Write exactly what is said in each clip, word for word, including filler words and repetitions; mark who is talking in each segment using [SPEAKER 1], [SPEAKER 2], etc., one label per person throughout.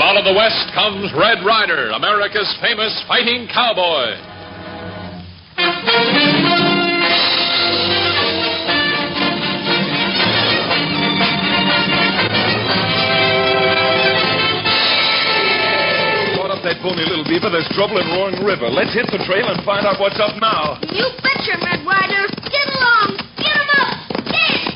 [SPEAKER 1] out of the West comes Red Ryder, America's famous fighting cowboy.
[SPEAKER 2] Caught up that pony, little beaver. There's trouble in Roaring River. Let's hit the trail and find out what's up now.
[SPEAKER 3] You betcha, Red Ryder. Get along. Get him up. Get!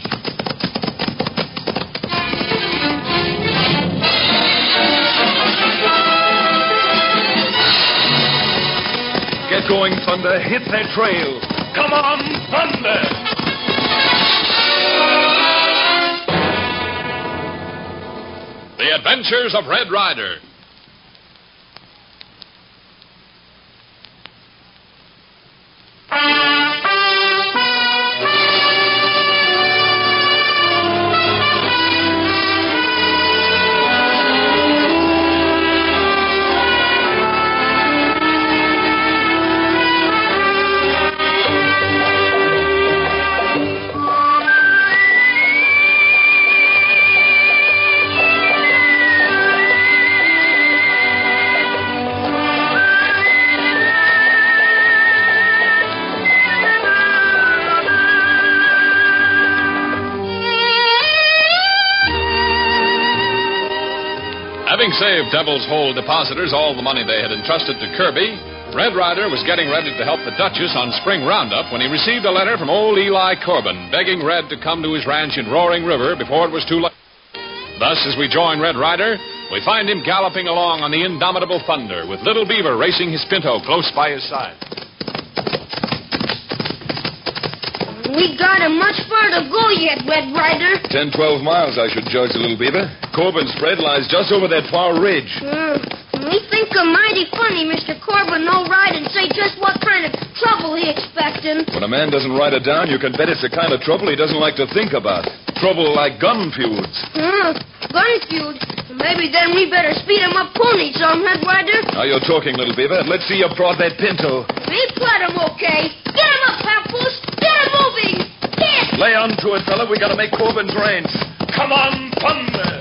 [SPEAKER 2] Get going, Thunder. Hit that trail. Come on, Thunder!
[SPEAKER 1] The Adventures of Red Ryder. Having saved Devil's Hole depositors all the money they had entrusted to Kirby, Red Ryder was getting ready to help the Duchess on spring roundup when he received a letter from old Eli Corbin begging Red to come to his ranch in Roaring River before it was too late. Thus, as we join Red Ryder, we find him galloping along on the indomitable Thunder with Little Beaver racing his pinto close by his side.
[SPEAKER 3] We got a much further to go yet, Red Ryder.
[SPEAKER 2] Ten, twelve miles, I should judge, little beaver. Corbin's spread lies just over that far ridge.
[SPEAKER 3] Mm. We think a mighty funny Mister Corbin no ride and say just what kind of trouble he expecting.
[SPEAKER 2] When a man doesn't write it down, you can bet it's the kind of trouble he doesn't like to think about. Trouble like gun feuds.
[SPEAKER 3] Mm. Gun feud. Maybe then we better speed him up pony some, Red Ryder.
[SPEAKER 2] Now you're talking, little beaver. Let's see you prod that pinto.
[SPEAKER 3] We plot him okay. Get him up, Papoose. Get him moving. Get!
[SPEAKER 2] Lay on to it, fella. We gotta make Corbin's range. Come on, Thunder!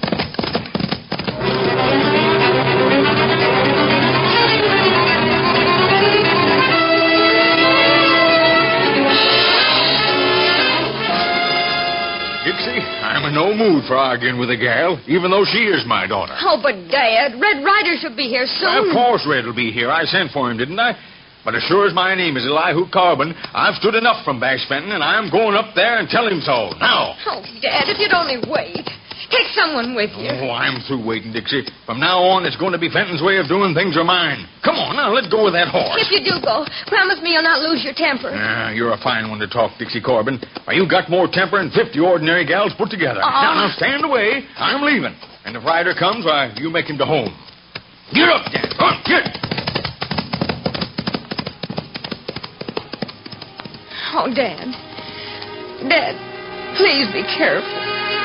[SPEAKER 4] Dixie, I'm in no mood for arguing with a gal, even though she is my daughter.
[SPEAKER 5] Oh, but, Dad, Red Ryder should be here soon.
[SPEAKER 4] Well, of course Red will be here. I sent for him, didn't I? But as sure as my name is Elihu Corbin, I've stood enough from Bash Fenton, and I'm going up there and tell him so. Now.
[SPEAKER 5] Oh, Dad, if you'd only wait. Take someone with you.
[SPEAKER 4] Oh, I'm through waiting, Dixie. From now on, it's going to be Fenton's way of doing things or mine. Come on, now, let's go with that horse.
[SPEAKER 5] If you do go, promise me you'll not lose your temper.
[SPEAKER 4] Ah, you're a fine one to talk, Dixie Corbin. Why, you got more temper than fifty ordinary gals put together.
[SPEAKER 5] Uh-uh.
[SPEAKER 4] Now, now, stand away. I'm leaving. And if Ryder comes, why, you make him to home. Get up, Dan. Come on, get.
[SPEAKER 5] Oh, Dad. Dad, please be careful.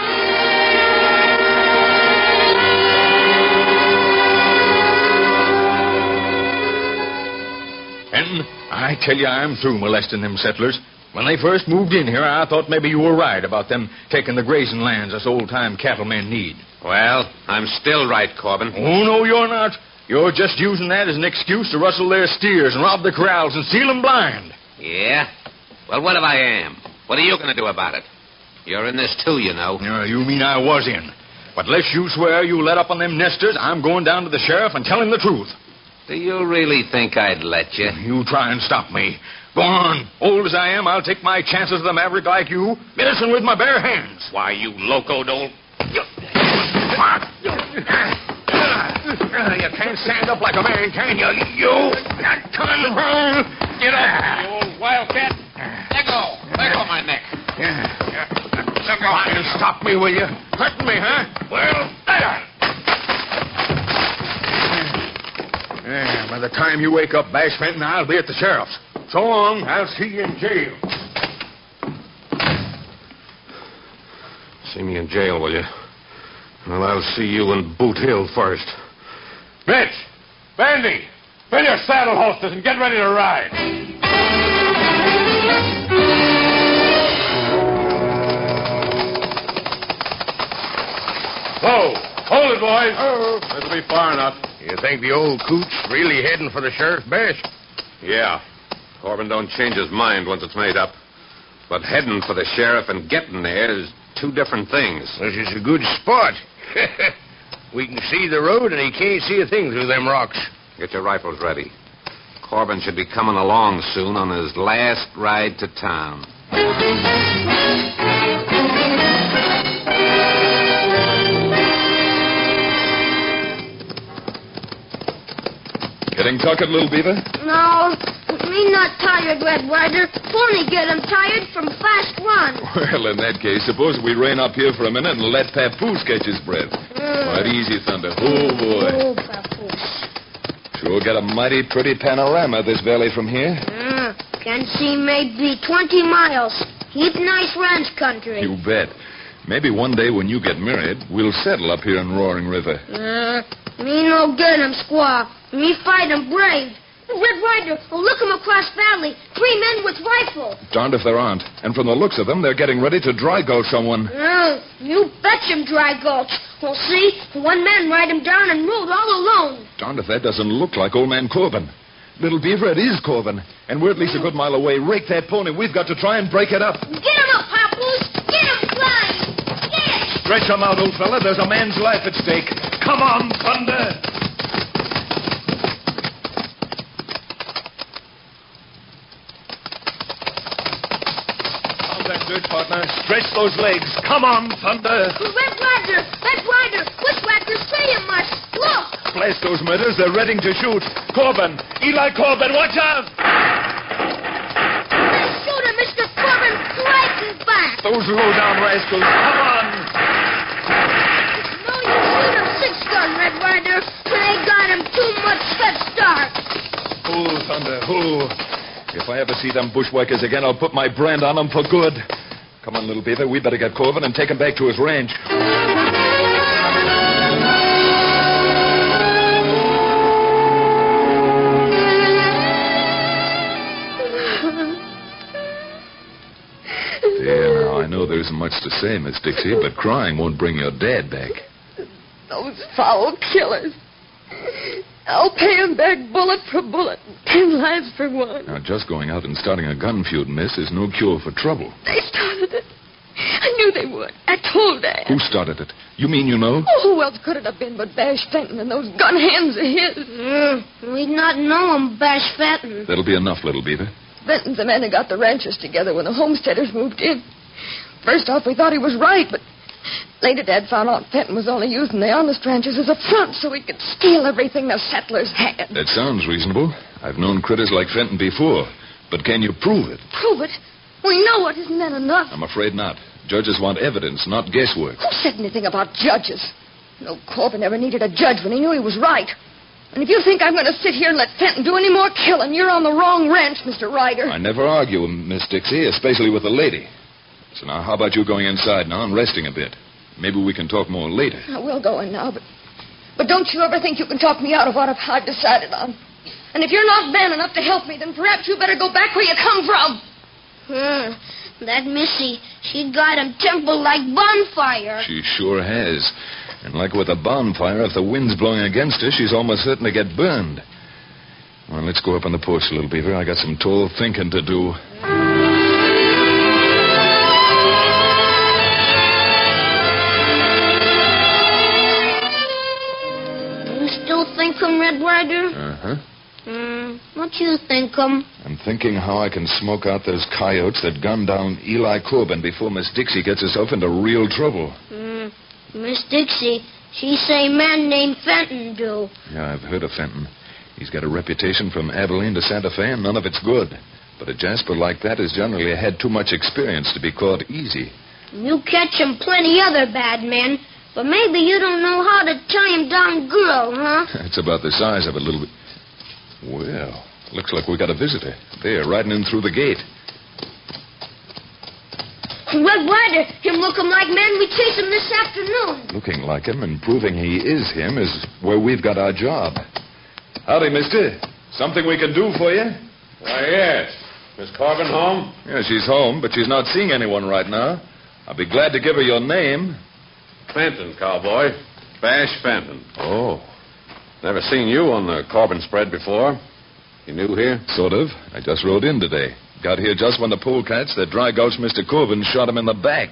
[SPEAKER 4] Fenton, I tell you, I'm through molesting them settlers. When they first moved in here, I thought maybe you were right about them taking the grazing lands us old-time cattlemen need.
[SPEAKER 6] Well, I'm still right, Corbin.
[SPEAKER 4] Oh, no, you're not. You're just using that as an excuse to rustle their steers and rob the corrals and steal them blind.
[SPEAKER 6] Yeah? Well, what if I am? What are you going to do about it? You're in this, too, you know.
[SPEAKER 4] Uh, you mean I was in. But unless you swear you let up on them nesters, I'm going down to the sheriff and tell him the truth.
[SPEAKER 6] Do you really think I'd let you?
[SPEAKER 4] You try and stop me. Go on. Old as I am, I'll take my chances with a maverick like you. Medicine with my bare hands.
[SPEAKER 6] Why, you locoed old...
[SPEAKER 4] You can't stand up like a man, can you? You... Come on.
[SPEAKER 6] Get up, you old wildcat. Let go. Let go of my neck.
[SPEAKER 4] Let go. Try and stop me, will you? Hurting me, huh? Well, there. Yeah, by the time you wake up, Bash Fenton, I'll be at the sheriff's. So long. I'll see you in jail.
[SPEAKER 6] See me in jail, will you? Well, I'll see you in Boot Hill first.
[SPEAKER 7] Mitch! Bandy! Fill your saddle holsters and get ready to ride. Whoa! Hold it, boys. Oh. This'll be far enough.
[SPEAKER 8] You think the old coot's really heading for the sheriff, Bash?
[SPEAKER 6] Yeah. Corbin don't change his mind once it's made up. But heading for the sheriff and getting there is two different things.
[SPEAKER 8] This is a good spot. We can see the road, and he can't see a thing through them rocks.
[SPEAKER 6] Get your rifles ready. Corbin should be coming along soon on his last ride to town.
[SPEAKER 2] Getting tuckered, little beaver?
[SPEAKER 3] No, me not tired, Red Ryder. Pony get him tired from fast run.
[SPEAKER 2] Well, in that case, suppose we rein up here for a minute and let Papoose catch his breath.
[SPEAKER 3] Mm.
[SPEAKER 2] Right, easy, Thunder. Oh, boy.
[SPEAKER 3] Oh, Papoose.
[SPEAKER 2] Sure got a mighty pretty panorama, this valley from here.
[SPEAKER 3] Mm. Can see maybe twenty miles. Heap nice ranch country.
[SPEAKER 2] You bet. Maybe one day when you get married, we'll settle up here in Roaring River.
[SPEAKER 3] Uh, me no get him, squaw. Me fight him brave. Red Ryder, oh, look him across valley. Three men with rifle.
[SPEAKER 2] Darned if there aren't. And from the looks of them, they're getting ready to dry gulch someone.
[SPEAKER 3] Uh, you betch him, dry gulch. Well, see, one man ride him down and rode all alone.
[SPEAKER 2] Darned if that doesn't look like old man Corbin. Little Beaver, it is Corbin. And we're at least a good mile away. Rake that pony. We've got to try and break it up.
[SPEAKER 3] Get him up, Papoose. Get him flying. Get!
[SPEAKER 2] Stretch him out, old fella. There's a man's life at stake. Come on, Thunder. Good, partner. Stretch those legs. Come on, Thunder.
[SPEAKER 3] Red Ryder! Red Ryder! Bushwhackers, see him much. Look!
[SPEAKER 2] Blast those murders. They're ready to shoot. Corbin. Eli Corbin, watch out!
[SPEAKER 3] They shoot him, Mister Corbin. Right in back.
[SPEAKER 2] Those low-down rascals. Come on.
[SPEAKER 3] No, you shoot him six-gun, Red Ryder. They got him too much head start.
[SPEAKER 2] Oh, Thunder. Oh. If I ever see them bushwhackers again, I'll put my brand on them for good. Come on, little beaver. We better get Corbin and take him back to his ranch. There, now, I know there isn't much to say, Miss Dixie, but crying won't bring your dad back.
[SPEAKER 5] Those foul killers. I'll pay him back bullet for bullet. Ten lives for one.
[SPEAKER 2] Now, just going out and starting a gun feud, miss, is no cure for trouble.
[SPEAKER 5] They started it. I knew they would. I told Dad.
[SPEAKER 2] Who started it? You mean you know?
[SPEAKER 5] Oh, who else could it have been but Bash Fenton and those gun hands of his?
[SPEAKER 3] Mm, we'd not know him, Bash Fenton.
[SPEAKER 2] That'll be enough, little beaver.
[SPEAKER 5] Fenton's the man who got the ranchers together when the homesteaders moved in. First off, we thought he was right, but later Dad found out Fenton was only using the honest ranchers as a front so he could steal everything the settlers had.
[SPEAKER 2] That sounds reasonable. I've known critters like Fenton before. But can you prove it?
[SPEAKER 5] Prove it? We know it. Isn't that enough?
[SPEAKER 2] I'm afraid not. Judges want evidence, not guesswork.
[SPEAKER 5] Who said anything about judges? No, Corbin never needed a judge when he knew he was right. And if you think I'm going to sit here and let Fenton do any more killing, you're on the wrong ranch, Mister Ryder.
[SPEAKER 2] I never argue, Miss Dixie, especially with a lady. So now, how about you going inside now and resting a bit? Maybe we can talk more later.
[SPEAKER 5] I will go in now, but but don't you ever think you can talk me out of what I've, I've decided on. And if you're not man enough to help me, then perhaps you better go back where you come from.
[SPEAKER 3] Hmm. That Missy, she got him temple like bonfire.
[SPEAKER 2] She sure has. And like with a bonfire, if the wind's blowing against her, she's almost certain to get burned. Well, let's go up on the porch, little beaver. I got some tall thinking to do.
[SPEAKER 3] You still think him, Red Ryder?
[SPEAKER 2] Uh-huh.
[SPEAKER 3] Hmm. What you think him?
[SPEAKER 2] I'm thinking how I can smoke out those coyotes that gunned down Eli Corbin before Miss Dixie gets herself into real trouble.
[SPEAKER 3] Hmm. Miss Dixie, she say man named Fenton do.
[SPEAKER 2] Yeah, I've heard of Fenton. He's got a reputation from Abilene to Santa Fe, and none of it's good. But a jasper like that has generally had too much experience to be caught easy.
[SPEAKER 3] You catch him plenty other bad men, but maybe you don't know how to tie him down girl, huh?
[SPEAKER 2] It's about the size of a little bit. Well, looks like we got a visitor. There, riding in through the gate.
[SPEAKER 3] Red Ryder, him look him like man we chase him this afternoon.
[SPEAKER 2] Looking like him and proving he is him is where we've got our job. Howdy, mister. Something we can do for you?
[SPEAKER 7] Why, yes. Miss Corbin home?
[SPEAKER 2] Yeah, she's home, but she's not seeing anyone right now. I'll be glad to give her your name.
[SPEAKER 7] Fenton, cowboy.
[SPEAKER 6] Bash Fenton.
[SPEAKER 2] Oh.
[SPEAKER 6] Never seen you on the Corbin spread before. You new here?
[SPEAKER 2] Sort of. I just rode in today. Got here just when the polecats that dry gulched Mister Corbin shot him in the back.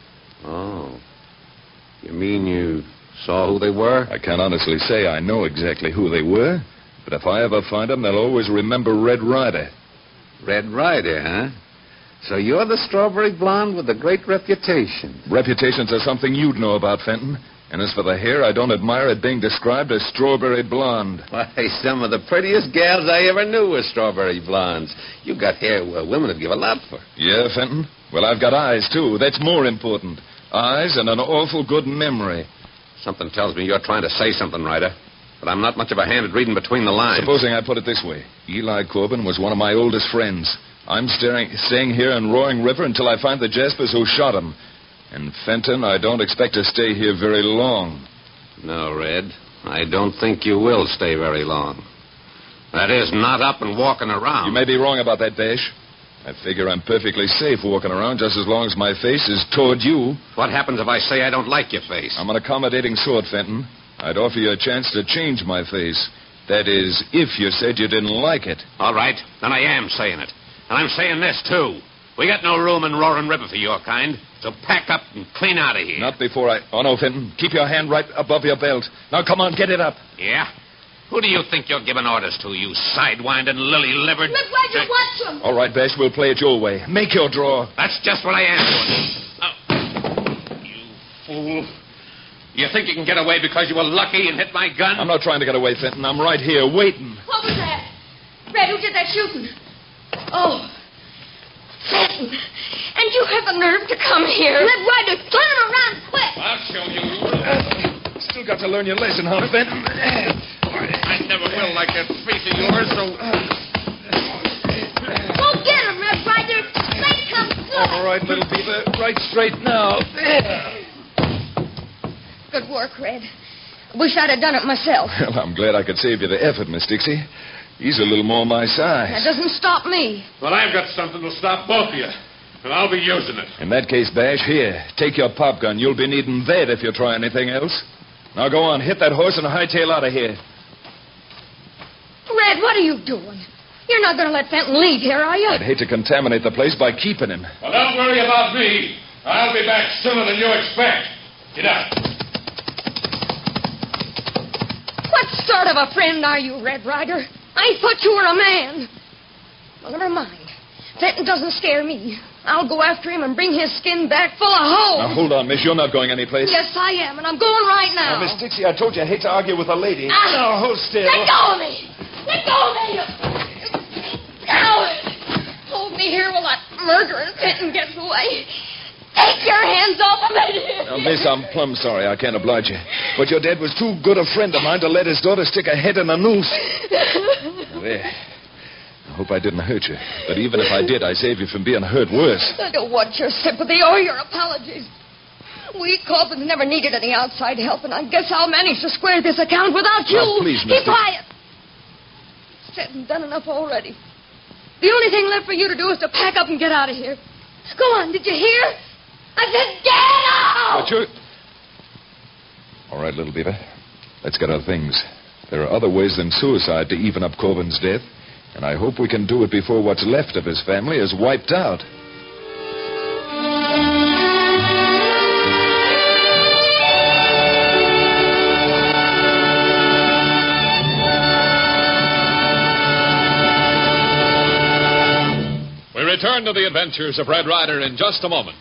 [SPEAKER 6] Oh. You mean you saw who they were?
[SPEAKER 2] I can't honestly say I know exactly who they were, but if I ever find them, they'll always remember Red Ryder.
[SPEAKER 6] Red Ryder, huh? So you're the strawberry blonde with the great reputation.
[SPEAKER 2] Reputations are something you'd know about, Fenton. And as for the hair, I don't admire it being described as strawberry blonde.
[SPEAKER 6] Why, some of the prettiest gals I ever knew were strawberry blondes. You got hair well, women would give a lot for.
[SPEAKER 2] Yeah, Fenton? Well, I've got eyes, too. That's more important. Eyes and an awful good memory.
[SPEAKER 6] Something tells me you're trying to say something, Ryder. But I'm not much of a hand at reading between the lines.
[SPEAKER 2] Supposing I put it this way. Eli Corbin was one of my oldest friends. I'm staring, staying here in Roaring River until I find the Jaspers who shot him. And, Fenton, I don't expect to stay here very long.
[SPEAKER 6] No, Red. I don't think you will stay very long. That is, not up and walking around.
[SPEAKER 2] You may be wrong about that, Bash. I figure I'm perfectly safe walking around just as long as my face is toward you.
[SPEAKER 6] What happens if I say I don't like your face?
[SPEAKER 2] I'm an accommodating sort, Fenton. I'd offer you a chance to change my face. That is, if you said you didn't like it.
[SPEAKER 6] All right. Then I am saying it. And I'm saying this, too. We got no room in Roaring River for your kind. So pack up and clean out of here.
[SPEAKER 2] Not before I... Oh, no, Fenton. Keep your hand right above your belt. Now, come on, get it up.
[SPEAKER 6] Yeah? Who do you think you're giving orders to, you sidewinding, lily-livered...
[SPEAKER 3] Red Ryder, watch him.
[SPEAKER 2] All right, Bash, we'll play it your way. Make your draw.
[SPEAKER 6] That's just what I am doing. Oh. You fool. You think you can get away because you were lucky and hit my gun?
[SPEAKER 2] I'm not trying to get away, Fenton. I'm right here, waiting.
[SPEAKER 3] What was that? Red, who did that shooting? Oh. Fenton. And you have the nerve to come here. Red Ryder, turn him around quick.
[SPEAKER 6] I'll show you.
[SPEAKER 2] Still got to learn your lesson, huh, Fenton?
[SPEAKER 6] I never will like that face of yours, so...
[SPEAKER 3] Go get him, Red Ryder. Straight come good.
[SPEAKER 2] All right, little beaver. Right straight now.
[SPEAKER 5] Good work, Red. Wish I'd have done it myself.
[SPEAKER 2] Well, I'm glad I could save you the effort, Miss Dixie. He's a little more my size.
[SPEAKER 5] That doesn't stop me.
[SPEAKER 7] Well, I've got something to stop both of you. And I'll be using it.
[SPEAKER 2] In that case, Bash, here, take your pop gun. You'll be needing that if you try anything else. Now go on, hit that horse and hightail out of here.
[SPEAKER 5] Red, what are you doing? You're not going to let Fenton leave here, are you?
[SPEAKER 2] I'd hate to contaminate the place by keeping him.
[SPEAKER 7] Well, don't worry about me. I'll be back sooner than you expect. Get out.
[SPEAKER 5] What sort of a friend are you, Red Ryder? I thought you were a man. Well, never mind. Fenton doesn't scare me. I'll go after him and bring his skin back full of holes.
[SPEAKER 2] Now, hold on, miss. You're not going anyplace.
[SPEAKER 5] Yes, I am, and I'm going right now.
[SPEAKER 2] Now, Miss Dixie, I told you I hate to argue with a lady.
[SPEAKER 5] Ah,
[SPEAKER 2] now, hold still.
[SPEAKER 5] Let go of me! Let go of me! Ow! Hold me here while that murdering Fenton gets away. Take your hands off of me!
[SPEAKER 2] Now, miss, I'm plumb sorry. I can't oblige you. But your dad was too good a friend of mine to let his daughter stick her head in a noose. Now, there. I hope I didn't hurt you. But even if I did, I saved you from being hurt worse.
[SPEAKER 5] I don't want your sympathy or your apologies. We Corbins never needed any outside help, and I guess I'll manage to square this account without you.
[SPEAKER 2] Now, please, Miss
[SPEAKER 5] Keep quiet. Said and done enough already. The only thing left for you to do is to pack up and get out of here. Go on, did you hear? I said get out!
[SPEAKER 2] But you're... All right, little beaver. Let's get our things. There are other ways than suicide to even up Corbin's death. And I hope we can do it before what's left of his family is wiped out.
[SPEAKER 1] We return to the adventures of Red Ryder in just a moment.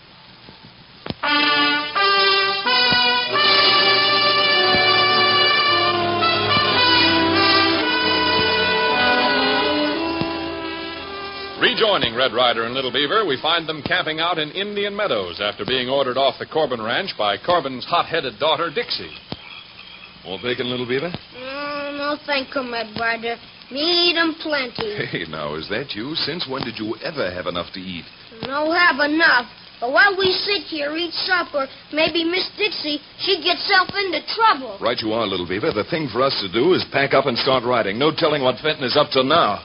[SPEAKER 1] Rejoining Red Ryder and Little Beaver, we find them camping out in Indian Meadows after being ordered off the Corbin ranch by Corbin's hot-headed daughter, Dixie.
[SPEAKER 2] More bacon, Little Beaver?
[SPEAKER 3] Oh, no, thank you, Red Ryder. Me eat 'em plenty.
[SPEAKER 2] Hey, now, is that you? Since when did you ever have enough to eat?
[SPEAKER 3] No have enough. But while we sit here, eat supper, maybe Miss Dixie, she gets herself into trouble.
[SPEAKER 2] Right you are, Little Beaver. The thing for us to do is pack up and start riding. No telling what Fenton is up to now.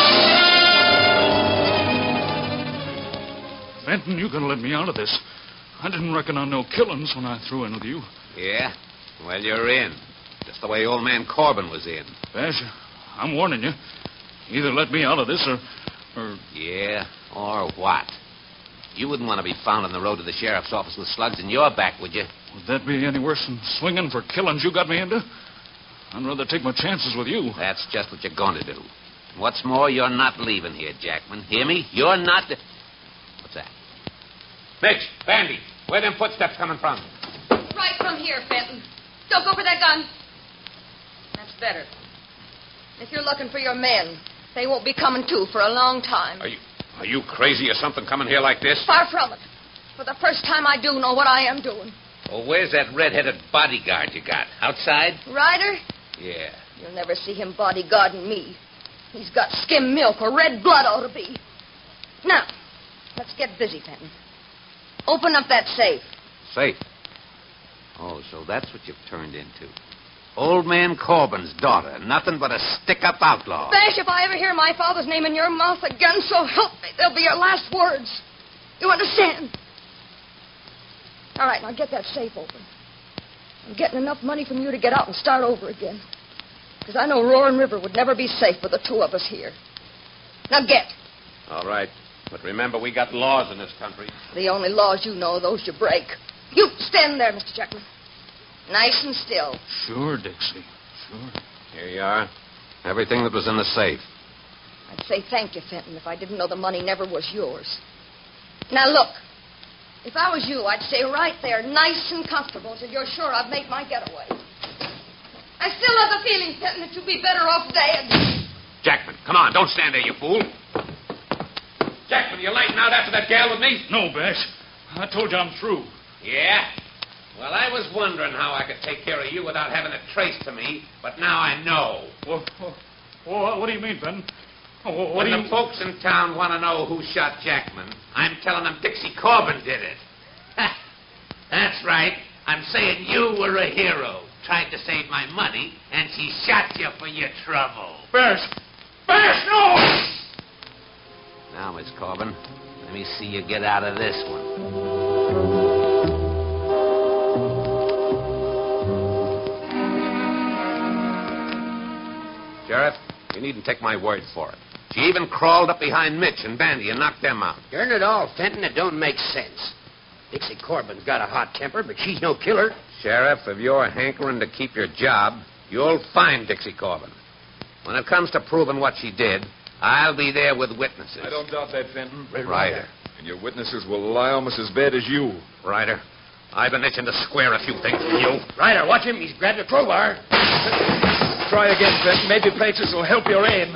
[SPEAKER 9] Fenton, you can let me out of this.
[SPEAKER 4] I didn't reckon on no killings when I threw in with you.
[SPEAKER 6] Yeah? Well, you're in. Just the way old man Corbin was in.
[SPEAKER 4] Bash, I'm warning you. Either let me out of this or... or...
[SPEAKER 6] Yeah? Or what? You wouldn't want to be found on the road to the sheriff's office with slugs in your back, would you?
[SPEAKER 4] Would that be any worse than swinging for killings you got me into? I'd rather take my chances with you.
[SPEAKER 6] That's just what you're going to do. What's more, you're not leaving here, Jackman. Hear me? You're not... De- What's that? Mitch, Bandy, where them footsteps coming from?
[SPEAKER 3] Right from here, Fenton. Don't go for that gun. That's better. If you're looking for your men, they won't be coming to for a long time.
[SPEAKER 6] Are you are you crazy or something coming here like this?
[SPEAKER 3] Far from it. For the first time, I do know what I am doing.
[SPEAKER 6] Well, where's that red-headed bodyguard you got? Outside?
[SPEAKER 3] Ryder?
[SPEAKER 6] Yeah.
[SPEAKER 3] You'll never see him bodyguarding me. He's got skim milk or red blood ought to be. Now, let's get busy, Fenton. Open up that safe.
[SPEAKER 6] Safe? Oh, so that's what you've turned into. Old man Corbin's daughter. Nothing but a stick-up outlaw.
[SPEAKER 3] Bash, if I ever hear my father's name in your mouth again, so help me, they'll be your last words. You understand? All right, now get that safe open. I'm getting enough money from you to get out and start over again. Because I know Roaring River would never be safe with the two of us here. Now get.
[SPEAKER 6] All right. But remember, we got laws in this country.
[SPEAKER 3] The only laws you know, those you break. You stand there, Mister Jackman. Nice and still.
[SPEAKER 4] Sure, Dixie. Sure.
[SPEAKER 6] Here you are. Everything that was in the safe.
[SPEAKER 3] I'd say thank you, Fenton, if I didn't know the money never was yours. Now, look. If I was you, I'd stay right there, nice and comfortable, till you're sure I've made my getaway. I still have the feeling, Fenton, that you'd be better off dead.
[SPEAKER 6] Jackman, come on. Don't stand there, you fool. Jackman, you lighting out after that gal with me?
[SPEAKER 4] No, Bash. I told you I'm through.
[SPEAKER 6] Yeah? Well, I was wondering how I could take care of you without having a trace to me, but now I know.
[SPEAKER 4] Well, well, what do you mean, Ben? Oh, what
[SPEAKER 6] when
[SPEAKER 4] do
[SPEAKER 6] the
[SPEAKER 4] you...
[SPEAKER 6] folks in town want to know who shot Jackman, I'm telling them Dixie Corbin did it. That's right. I'm saying you were a hero. Tried to save my money, and she shot you for your trouble.
[SPEAKER 4] Bash! Bash, no!
[SPEAKER 6] Now, Miss Corbin, let me see you get out of this one. Sheriff, you needn't take my word for it. She even crawled up behind Mitch and Bandy and knocked them out.
[SPEAKER 8] Darn it all, Fenton, it don't make sense. Dixie Corbin's got a hot temper, but she's no killer.
[SPEAKER 6] Sheriff, if you're hankering to keep your job, you'll find Dixie Corbin. When it comes to proving what she did, I'll be there with witnesses.
[SPEAKER 2] I don't doubt that, Fenton.
[SPEAKER 6] Ryder.
[SPEAKER 2] And your witnesses will lie almost as bad as you.
[SPEAKER 6] Ryder, I've been itching to square a few things with you.
[SPEAKER 8] Ryder, watch him. He's grabbed a crowbar.
[SPEAKER 2] Try again, Fenton. Maybe practice will help your aim.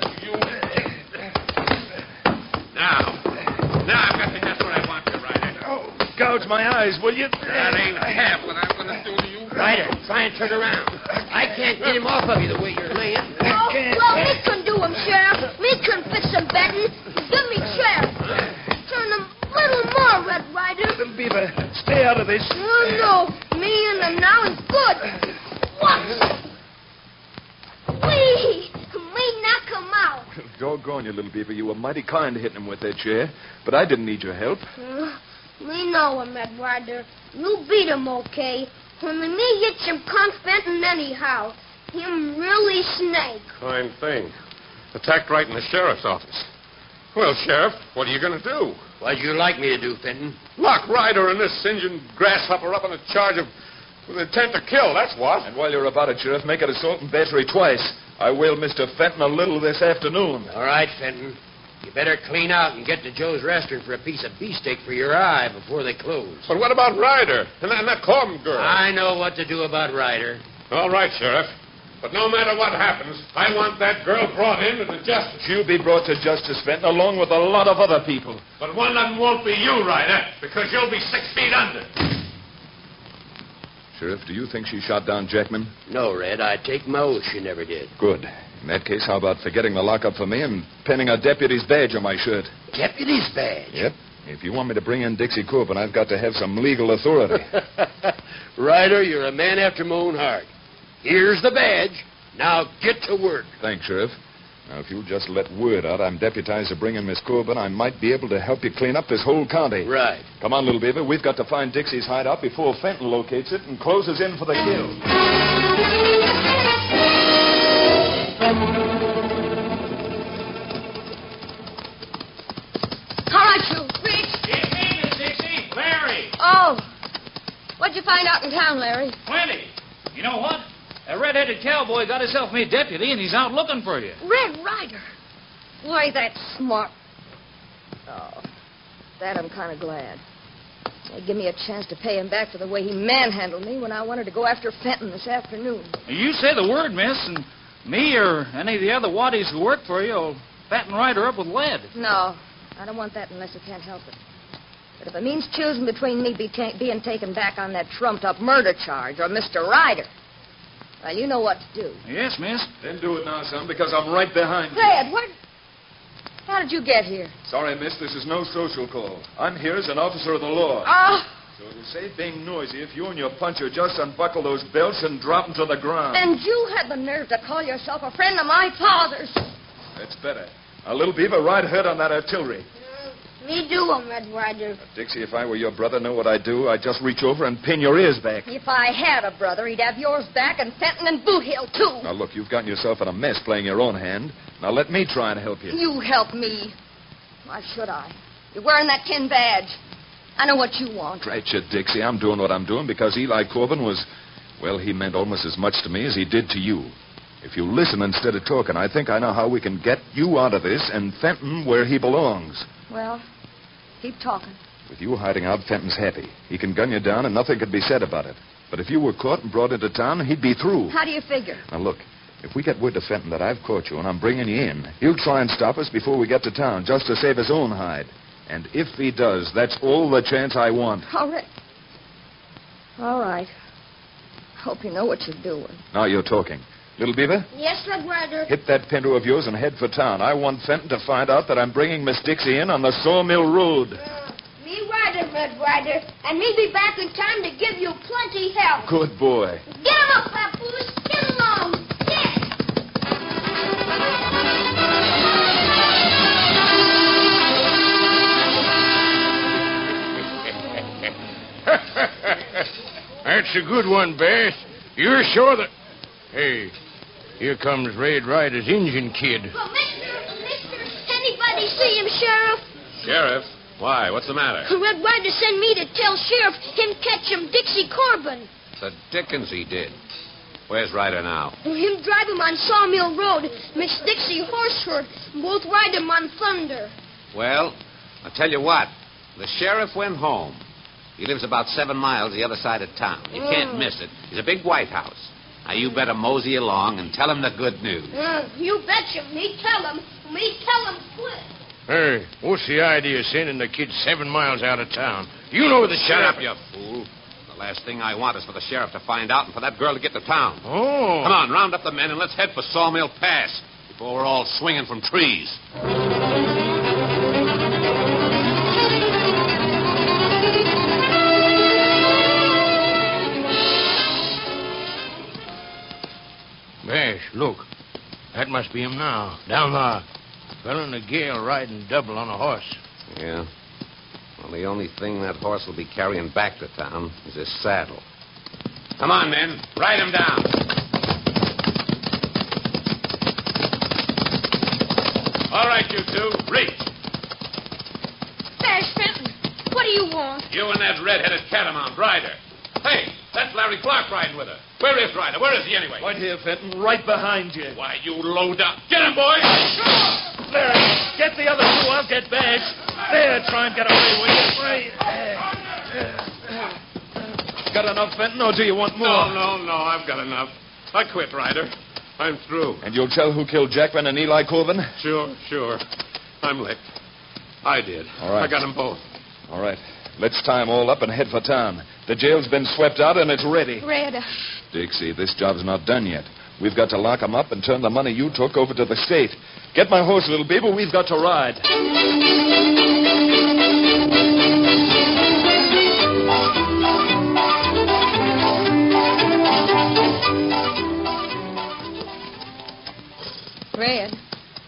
[SPEAKER 6] Now. Now I've got to just where I want you, Ryder.
[SPEAKER 2] Oh, gouge my eyes, will you?
[SPEAKER 6] That ain't half what I'm going to do to you.
[SPEAKER 8] Ryder, try and turn around. I can't get him off of you the way you're laying.
[SPEAKER 3] Oh, well, me can do him, Sheriff. Me can fix him, Benton. Give me chair. Turn him a little more, Red Ryder.
[SPEAKER 2] Beaver, stay out of this.
[SPEAKER 3] Oh, no. Me and him now is good. What? Wee! Me knock him out.
[SPEAKER 2] Doggone you, little beaver. You were mighty kind hitting him with that chair, but I didn't need your help.
[SPEAKER 9] Uh, we know him, Red Ryder. You beat him, okay? Only me hits him confident anyhow. Him really snake.
[SPEAKER 7] Fine thing. Attacked right in the sheriff's office. Well, Sheriff, what are you going to do?
[SPEAKER 8] What'd you like me to do, Fenton?
[SPEAKER 7] Lock Ryder and this singeing grasshopper up on a charge of with intent to kill, that's what.
[SPEAKER 2] And while you're about it, Sheriff, make it assault and battery twice. I will Mister Fenton a little this afternoon.
[SPEAKER 8] All right, Fenton. You better clean out and get to Joe's restaurant for a piece of beefsteak for your eye before they close.
[SPEAKER 7] But what about Ryder and that, and that Corbin girl?
[SPEAKER 8] I know what to do about Ryder.
[SPEAKER 7] All right, Sheriff. But no matter what happens, I want that girl brought in to justice.
[SPEAKER 2] She'll be brought to justice, Fenton, along with a lot of other people.
[SPEAKER 7] But one of them won't be you, Ryder, because you'll be six feet under.
[SPEAKER 2] Sheriff, do you think she shot down Jackman?
[SPEAKER 8] No, Red. I take my oath she never did.
[SPEAKER 2] Good. In that case, how about forgetting the lockup for me and pinning a deputy's badge on my shirt?
[SPEAKER 8] Deputy's badge?
[SPEAKER 2] Yep. If you want me to bring in Dixie Corbin, I've got to have some legal authority.
[SPEAKER 8] Ryder, you're a man after my own heart. Here's the badge. Now get to work.
[SPEAKER 2] Thanks, Sheriff. Now, if you'll just let word out I'm deputized to bring in Miss Corbin, I might be able to help you clean up this whole county.
[SPEAKER 8] Right.
[SPEAKER 2] Come on, little beaver. We've got to find Dixie's hideout before Fenton locates it and closes in for the kill.
[SPEAKER 3] All right, you. Rich.
[SPEAKER 10] It's me, Miss Dixie. Larry.
[SPEAKER 3] Oh. What'd you find out in town, Larry?
[SPEAKER 10] Plenty. You know what? A red-headed cowboy got himself made deputy, and he's out looking for you.
[SPEAKER 3] Red Ryder. Why, that's smart. Oh, that I'm kind of glad. They give me a chance to pay him back for the way he manhandled me when I wanted to go after Fenton this afternoon.
[SPEAKER 10] You say the word, miss, and me or any of the other waddies who work for you will fatten Ryder up with lead.
[SPEAKER 3] No, I don't want that unless I can't help it. But if it means choosing between me be ta- being taken back on that trumped-up murder charge or Mister Ryder, well, you know what to do.
[SPEAKER 10] Yes, miss.
[SPEAKER 2] Then do it now, son, because I'm right behind you.
[SPEAKER 3] Red, what? How did you get here?
[SPEAKER 2] Sorry, miss, this is no social call. I'm here as an officer of the law.
[SPEAKER 3] Oh,
[SPEAKER 2] So it'll save being noisy if you and your puncher just unbuckle those belts and drop them to the ground.
[SPEAKER 3] and you had the nerve to call yourself a friend of my father's.
[SPEAKER 2] That's better. Now, little beaver, ride ahead on that artillery.
[SPEAKER 9] Me do 'em, Red Ryder.
[SPEAKER 2] Dixie, if I were your brother, know what I'd do? I'd just reach over and pin your ears back.
[SPEAKER 3] If I had a brother, he'd have yours back and Fenton and Boot Hill, too.
[SPEAKER 2] Now, look, you've gotten yourself in a mess playing your own hand. Now, let me try and help you.
[SPEAKER 3] You help me. Why should I? You're wearing that tin badge. I know what you want.
[SPEAKER 2] Drat you, Dixie. I'm doing what I'm doing because Eli Corbin was, well, he meant almost as much to me as he did to you. If you listen instead of talking, I think I know how we can get you out of this and Fenton where he belongs.
[SPEAKER 3] Well, keep talking.
[SPEAKER 2] With you hiding out, Fenton's happy. He can gun you down and nothing could be said about it. But if you were caught and brought into town, he'd be through.
[SPEAKER 3] How do you figure?
[SPEAKER 2] Now, look, if we get word to Fenton that I've caught you and I'm bringing you in, he'll try and stop us before we get to town, just to save his own hide. And if he does, that's all the chance I want.
[SPEAKER 3] All right. All right. Hope you know what you're doing.
[SPEAKER 2] Now you're talking. Little Beaver,
[SPEAKER 9] Yes, Red Ryder.
[SPEAKER 2] hit that pinto of yours and head for town. I want Fenton to find out that I'm bringing Miss Dixie in on the Sawmill Road.
[SPEAKER 9] Uh, me rider, Red Ryder, and me be back in time to give you plenty help.
[SPEAKER 2] Good boy.
[SPEAKER 9] Get him up, Papoose. Get along. Yes.
[SPEAKER 8] That's a good one, Bass. You're sure that... Hey, here comes Red Ryder's Injun kid.
[SPEAKER 9] Well, mister, mister, anybody see him, Sheriff?
[SPEAKER 7] Sheriff? Why? What's the matter?
[SPEAKER 9] Red Ryder sent me to tell Sheriff him catch him Dixie Corbin.
[SPEAKER 7] The dickens he did. Where's Ryder now?
[SPEAKER 9] Him drive him on Sawmill Road. Miss Dixie horse herd. Both ride him on Thunder.
[SPEAKER 6] Well, I'll tell you what. The sheriff went home. He lives about seven miles the other side of town. You can't miss it. He's a big White House. Now, you better mosey along and tell him the good news.
[SPEAKER 9] Uh, you betcha. Me tell him. Me tell him quick.
[SPEAKER 8] Hey, what's the idea of sending the kid seven miles out of town? You know the
[SPEAKER 6] Shut
[SPEAKER 8] sheriff...
[SPEAKER 6] up, you fool. The last thing I want is for the sheriff to find out and for that girl to get to town.
[SPEAKER 8] Oh.
[SPEAKER 6] Come on, round up the men and let's head for Sawmill Pass before we're all swinging from trees.
[SPEAKER 8] Bass, look. That must be him now. Down there. Fella in a gale riding double on a horse.
[SPEAKER 6] Yeah. Well, the only thing that horse will be carrying back to town is his saddle. Come on, men. Ride him down. All right, you two. Reach.
[SPEAKER 3] There's Fenton. What do you want?
[SPEAKER 6] You and that red-headed catamount, Ryder. Hey, that's Larry Clark riding with her. Where is Ryder? Where is he anyway?
[SPEAKER 2] Right here, Fenton, right behind you.
[SPEAKER 6] Why, you low down. Get him, boys!
[SPEAKER 10] Larry, get the other two. I'll get Badge. There, try and get away with it. Right.
[SPEAKER 2] Got enough, Fenton, or do you want more?
[SPEAKER 7] No, no, no. I've got enough. I quit, Ryder. I'm through.
[SPEAKER 2] And you'll tell who killed Jackman and Eli Corbin?
[SPEAKER 7] Sure, sure. I'm licked. I did.
[SPEAKER 2] All right.
[SPEAKER 7] I got them both.
[SPEAKER 2] All right. Let's tie 'em all up and head for town. The jail's been swept out and it's ready.
[SPEAKER 3] Red.
[SPEAKER 2] Dixie, this job's not done yet. We've got to lock 'em up and turn the money you took over to the state. Get my horse, little beaver. We've got to ride.
[SPEAKER 3] Red,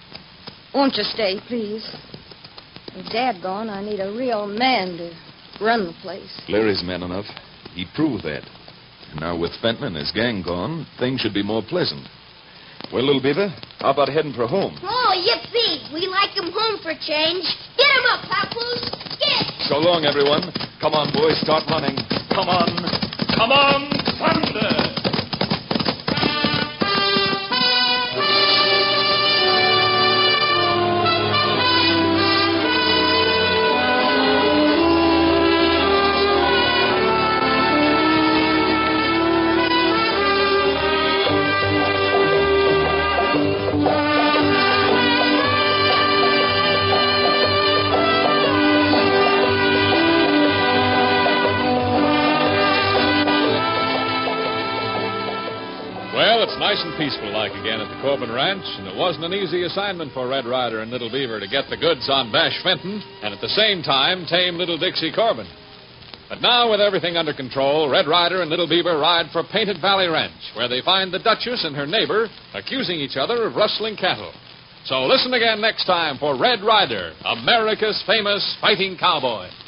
[SPEAKER 3] won't you stay, please? With Dad gone, I need a real man to run the place.
[SPEAKER 2] Larry's man enough. He proved that. And now with Fenton and his gang gone, things should be more pleasant. Well, little Beaver, how about heading for home?
[SPEAKER 9] Oh, yippee. We like 'em home for change. Get 'em up, Papoose. Get!
[SPEAKER 2] So long, everyone. Come on, boys, start running. Come on. Come on, thunder!
[SPEAKER 1] Nice and peaceful like again at the Corbin Ranch, and it wasn't an easy assignment for Red Ryder and Little Beaver to get the goods on Bash Fenton and at the same time tame Little Dixie Corbin. But now, with everything under control, Red Ryder and Little Beaver ride for Painted Valley Ranch, where they find the Duchess and her neighbor accusing each other of rustling cattle. So listen again next time for Red Ryder, America's famous fighting cowboy.